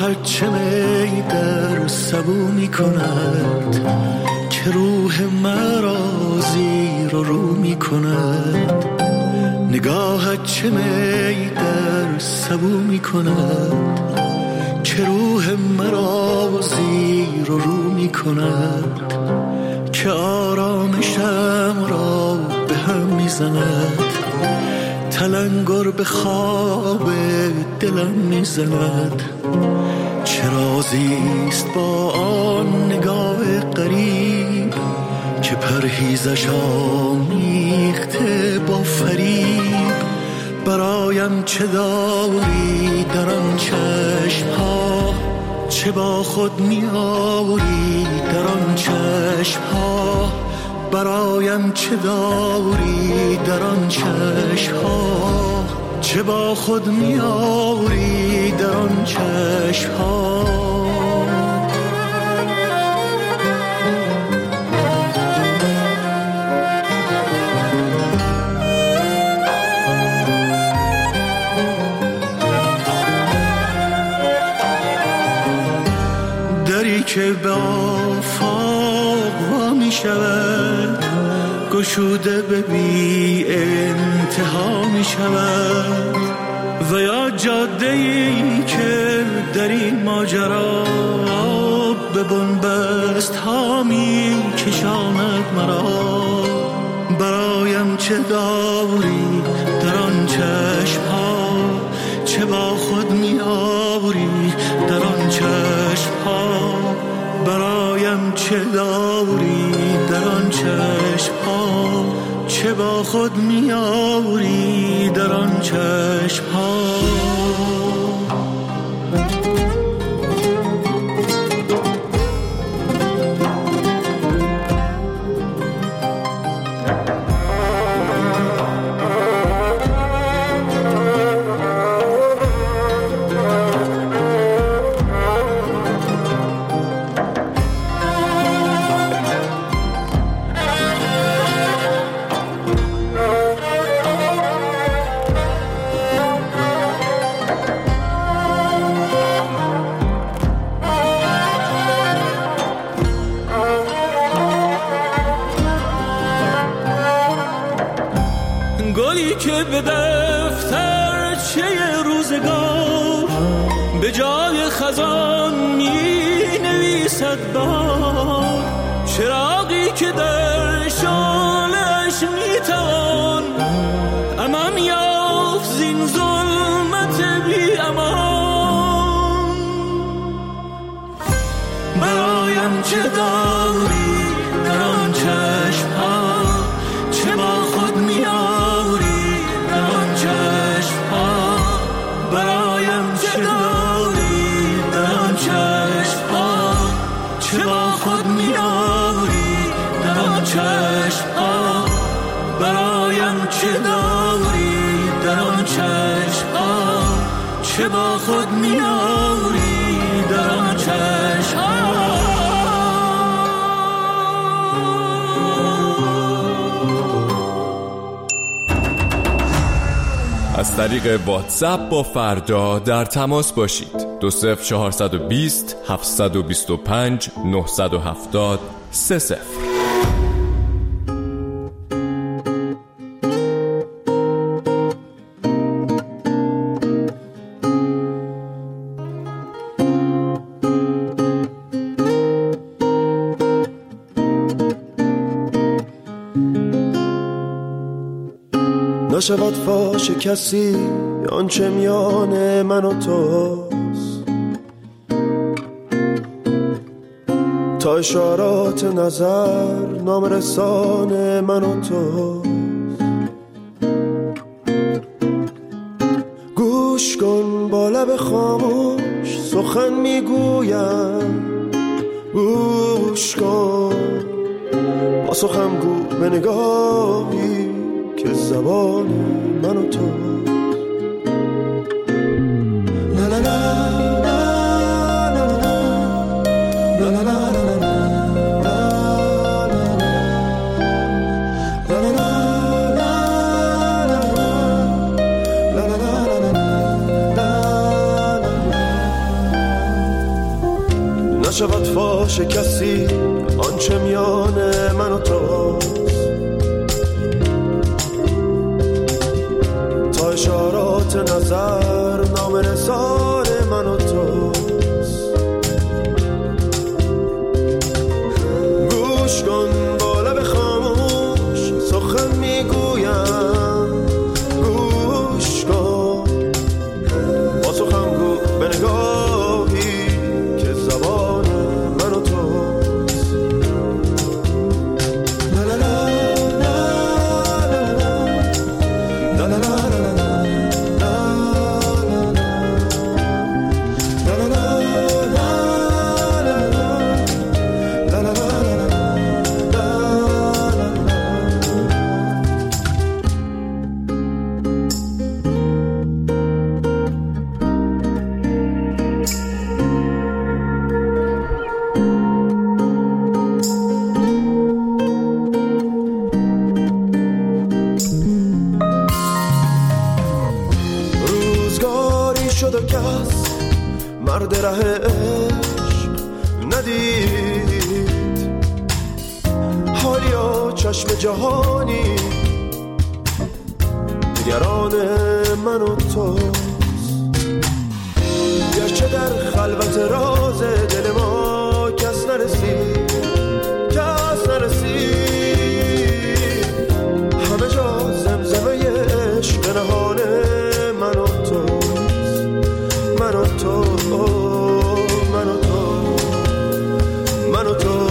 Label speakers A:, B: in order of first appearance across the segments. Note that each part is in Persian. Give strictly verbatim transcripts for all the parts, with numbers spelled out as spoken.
A: هرچه می در سبو می کند که روح مرا زیر و رو می کند. نگاهت چه می در سبو می کند که روح مرا زیر و رو می کند. که آرامشم را به هم می زند، تلنگر به خواب دلم می زند. چه رازیست با آن نگاه غریب که پرهیزش آمیخته با فریب. برایم چه داری در آن چشم ها، چه با خود می آوری در آن چشم ها. برایم چه داری در آن چشم ها، چه با خود می آوری در آن چشم ها. دری که به آفاق وا می شود، گشوده به بی انتها می شود. و یا جاده ای که در این ماجرا به بنبست ها می کشاند مرا. برایم چه داری در آن چشم ها، چه با خود می آوری در آن چشم ها. برایم چه داری در آن چشم ها، چه با خود می آوری در آن چشم ها. گلی که به دفترچه روزگار به جای خزان می نویسد بار. چراغی که در شعله‌اش می توان امان یافت زین ظلمت بی امان. برایم چه داری در آن چشم ها، چه با خود می آوری در آن چشم ها. برایم چه داری در آن چشم ها، چه با خود می آوری در آن چشم ها. برایم چه داری در آن چشم ها، چه با خود می آوری در آن چشم ها.
B: از طریق واتساپ با فردا در تماس باشید. دو صفر چهارصد و بیست هفتصد و بیست و پنج نهصد و هفتاد سه صفر.
C: نشود فاش کسی آنچه میان من و توست، تا اشارات نظر نام رسان من و توست. گوش کن با لب خاموش سخن میگویم، گوش کن با سخن گو به نگاهی که زبان من و تو. لا لا لا فاش کسی آنچه میان من و توست، تا اشارات نظر نام نثار من و توست. گوش کن با لب خاموش سخن میگویم، گوش کن با سخن گو به نگاهی که زبان من و توست. لا لا لا لا لا لا مرد ره عشق ندید، حالیا چشم جهانی نگران من و توست. گرچه در خلوت راز دل ما کس نرسید، کس نرسید، همه جا زمزمه عشق نهان من و توست، من و تو، من و تو، من و تو.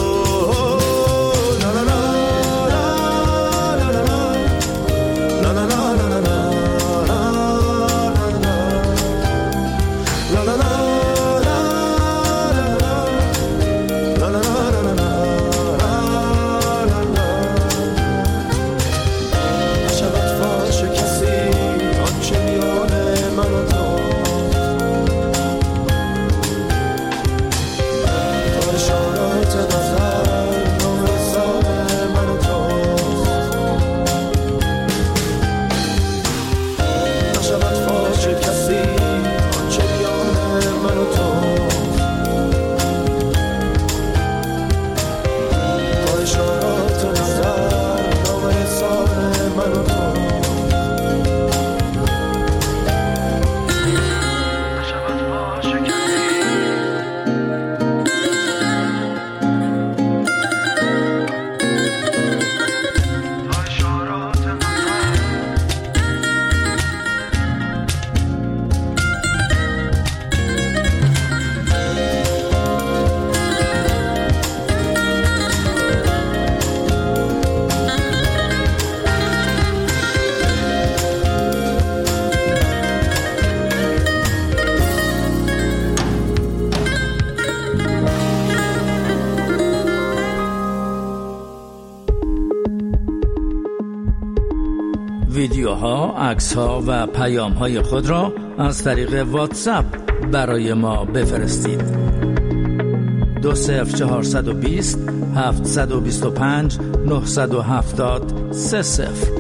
D: ویدیوها، عکس‌ها و پیام‌های خود را از طریق واتساپ برای ما بفرستید. دو صفر چهارصد و بیست هفتصد و بیست و پنج نهصد و هفتاد سه صفر.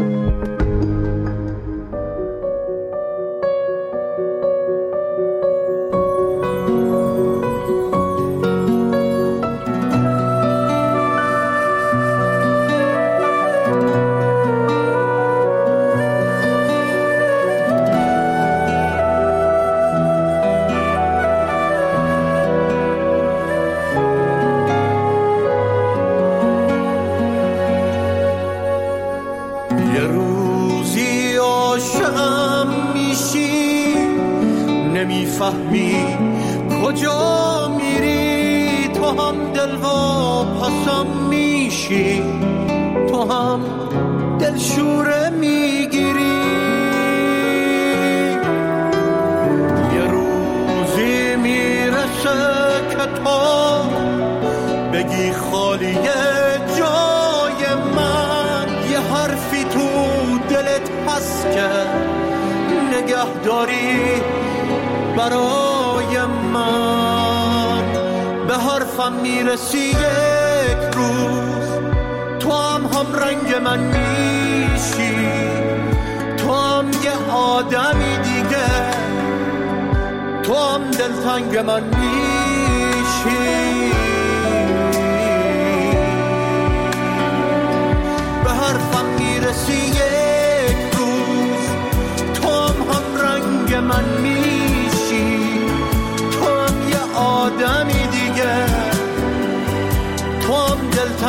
A: نمیفهمی کجا میری، تو هم دل و پسم میشی، تو هم دلشوره میگیری. یه روزی میرسه که تو بگی خالیه جای من، یه حرفی تو دلت هست که نگه داری برای من. به حرفم میرسی یک روز، تو هم هم رنگ من میشی، تو هم یه آدمی دیگه، تو هم دلتنگ من میشی.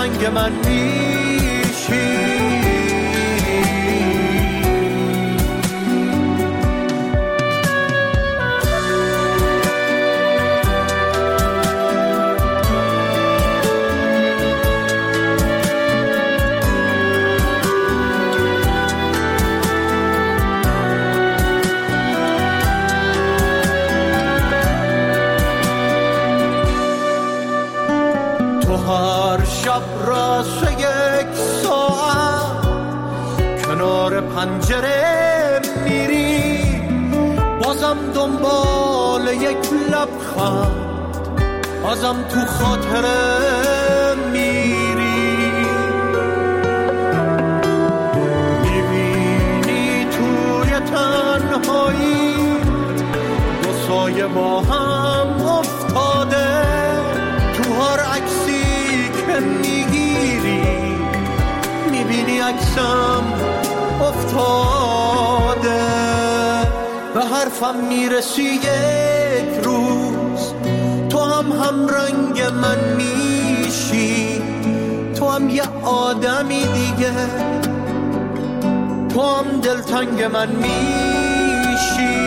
C: دلتنگ من میشی. هر شب راست یک ساعت کنار پنجره میری، بازم دنبال یک لبخند، بازم تو خاطره میری. میبینی توی تنهایی دو سایه با هم افتاده، تو هر عکسی که میگیری میبینی عکسم افتاده. به حرفم میرسی یک روز، تو هم هم رنگ من میشی، تو هم یه آدمی دیگه، تو هم دلتنگ من میشی.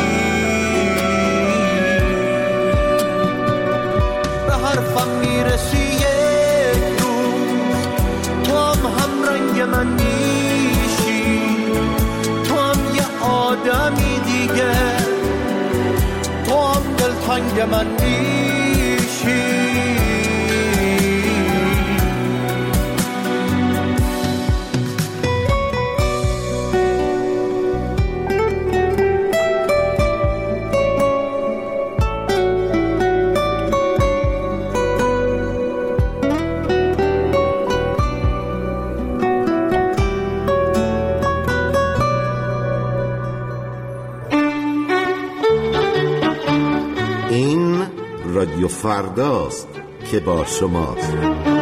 C: به حرفم میرسی یک روز، تو هم هم رنگ من میشی، تو هم یه آدمی دیگه، تو هم دلتنگ من میشی.
E: رادیو فرداست که با شماست.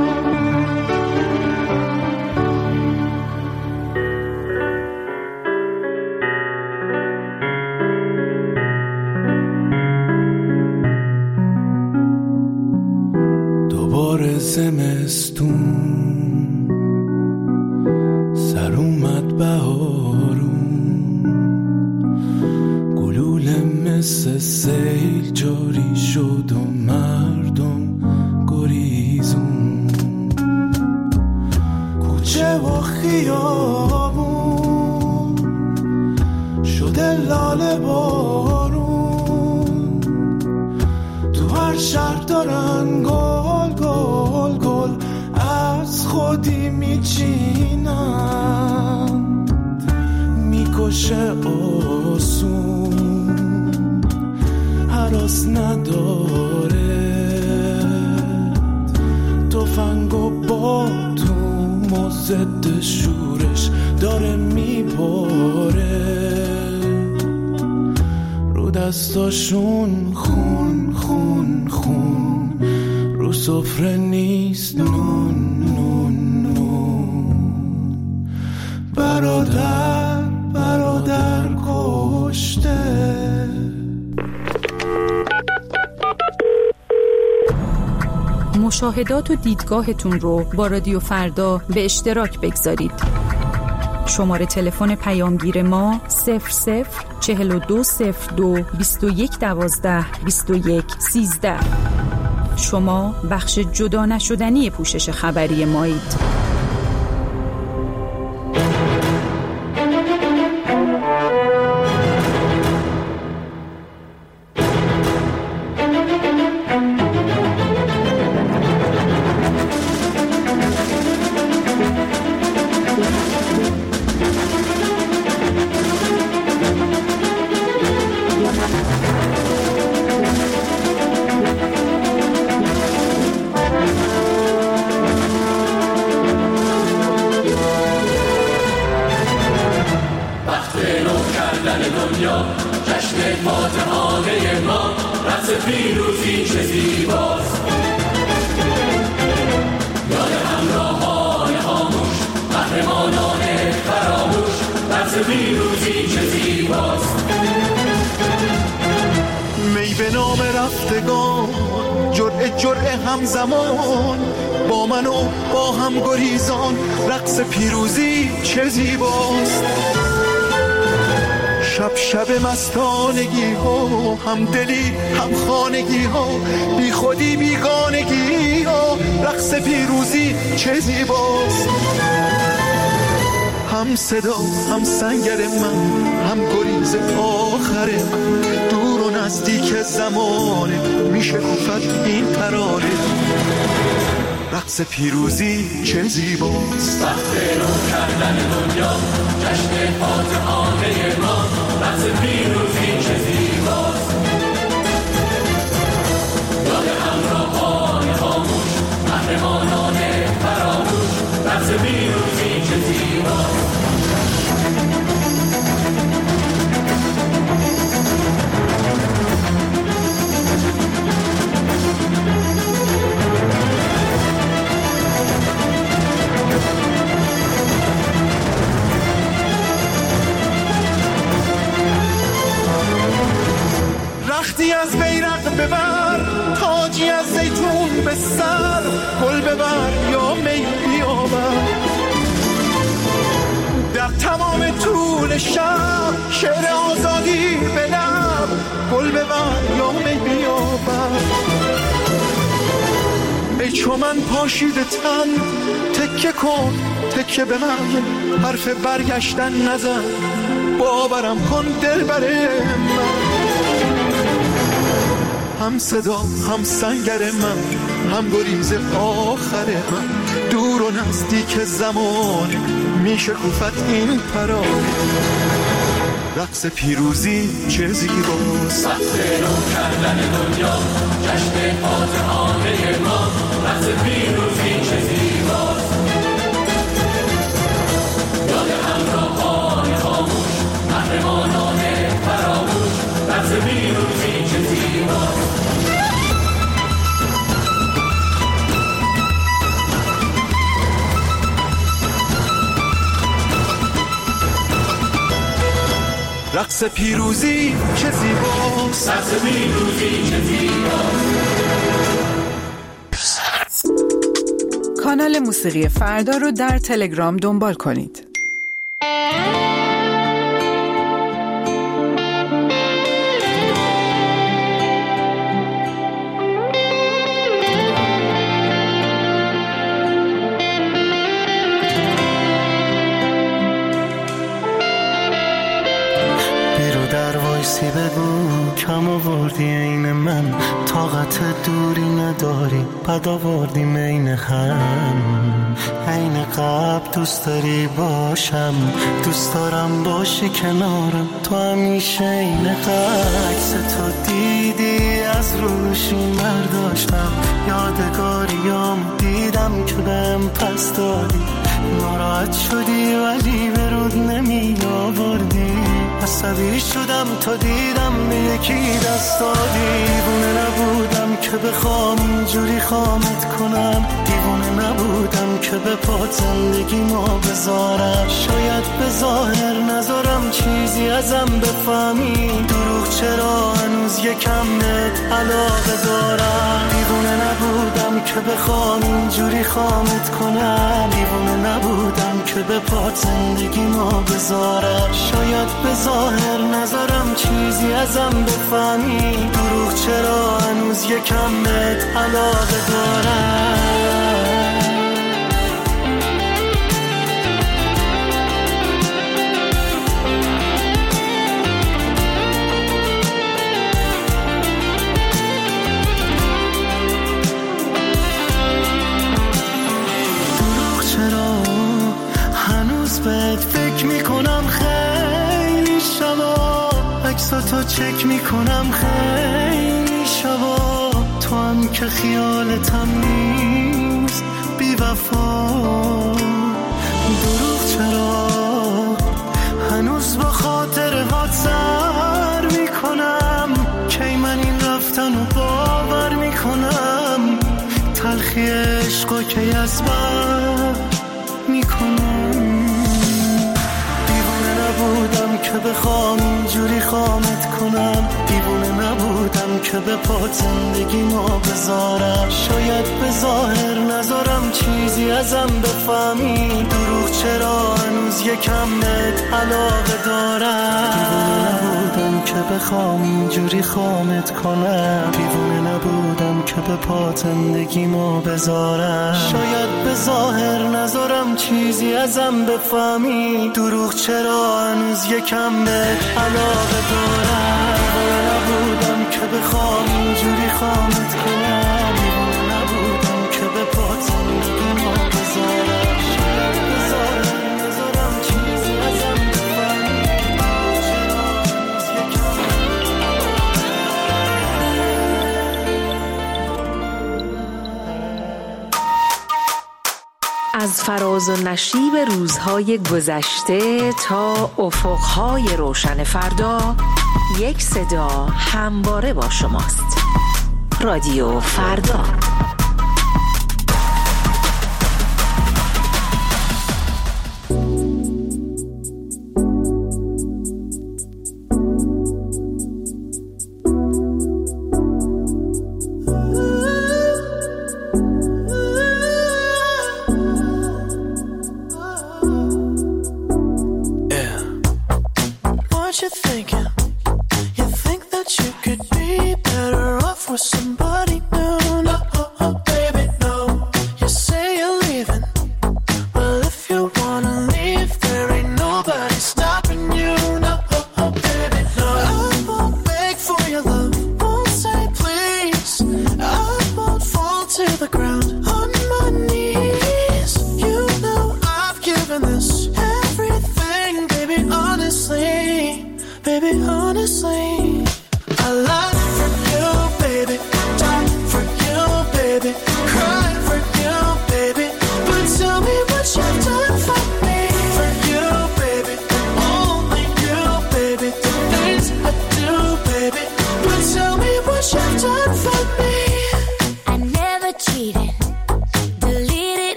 A: دوباره زمستون سر اومد بهارون، گلوله مثل سیل جاری شد و مردم گریزون، کوچه و خیابون شده لاله بارون، تو هر شهر دارن گل گل گل از خودی میچینن، میکشه آسون هراس نداره، تفنگ و با تو مزد شورش داره میباره، رو دستاشون خون خون خون، رو سفره نیست نون نون نون، برادر برادر کشته.
F: مشاهدات و دیدگاهتون رو با رادیو فردا به اشتراک بگذارید. شماره تلفن پیامگیر ما صفر صفر چهل و دو صفر دو بیست و یک دوازده بیست و یک سیزده. شما بخش جدا نشدنی پوشش خبری مایید.
C: می به نام رفتگان، جرعه جرعه همزمان با
A: من و با هم گریزان رقص پیروزی چه زیباست. شب شب مستانگی ها، هم دلی هم خانگی ها، بی خودی بیگانگی ها، رقص پیروزی چه زیباست. هم صدا هم سنگر من، هم گریز آخر من، دور و نزدیک زمانه میشه گفت این ترانه. رقص پیروزی چه زیباست.
G: وقت رو کردن دنیا جشن فاتحانه ما، رقص پیروزی چه زیباست. یاد همراهان خاموش، قهرمانان فراموش، رقص پیروزی چه زیباست.
A: رختی از بیرق ببر، تاجی از زیتون به سر، گل ببر یا می بیاور. در تمام طول شب شعر آزادی به لب، گل ببر یا می بیاور. ای چو من پاشیده تن تکه کن تکه به من، حرف برگشتن نزن باورم کن دل بره من. هم صدا هم سنگر من، هم گریز آخر من، دور و نزدیک زمان میشه گفت این پرانه. رقص پیروزی چه زیباست.
G: وقت رو کردن دنیا جشن فاتحانه ما، رقص پیروزی چه زیباست. یاد همراهان خاموش، قهرمانان فراموش، رقص پیروزی چه زیباست.
A: رقص پیروزی چه زیباست.
G: رقص پیروزی چه زیباست.
H: کانال موسیقی فردا رو در تلگرام دنبال کنید.
I: بگو کم آوردی این من، طاقت دوری نداری، بد آوردی مین هم. عین قبل دوست داری باشم، دوست دارم باشی کنارم، تو همیشه این عکس تو دیدی از روشی برداشتم، یادگاریام دیدم که بهم پس دادی. ناراحت شدی ولی به رود نمی آوردی، عصبی شدم تا دیدم به یکی دست دادی. دیوونه نبودم که بخوام اینجوری خامت کنم، دیوونه نبودم که به پات زندگی ما بذارم. شاید به ظاهر نذارم چیزی ازم بفهمی، دروغ چرا هنوز یکم بهت علاقه دارم. دیوونه نبودم که بخوام اینجوری خامت کنم، دیوونه نبودم که به پات زندگی ما بذارم. شاید به ظاهر نذارم چیزی ازم بفهمی، دروغ چرا هنوز یکم بهت علاقه دارم. دروغ چرا هنوز بهت فکر میکنم، خیلی شبا عکساتو چک میکنم، خیلی شبا تو هم که خیالتم نیست بی وفا. دروغ چرا هنوز با خاطر هات سر میکنم، کی من این رفتن رو باور میکنم، تلخی عشقا کی از بر میکنم. نبودم که بخوام اینجوری خامت کنم، دیوونه نبودم که به پات زندگی ما بذارم. شاید به ظاهر نذارم ازم بفهمی دروغ چرا هنوز یکم بهت علاقه دارم. دیوونه نبودم که بخوام اینجوری خامت کنم، دیوونه نبودم که به پات زندگیمو بذارم. شاید به ظاهر نذارم چیزی ازم بفهمی دروغ چرا هنوز یکم بهت علاقه دارم. دیوونه نبودم که بخوام اینجوری خامت کنم، دیوونه نبودم که به پات زندگیمو بذارم. شاید به ظاهر نذارم چیزی ازم بفهمی چرا هنوز یکم.
J: از فراز و نشیب روزهای گذشته تا افقهای روشن فردا، یک صدا همواره با شماست. رادیو فردا.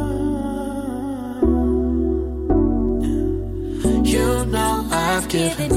A: Given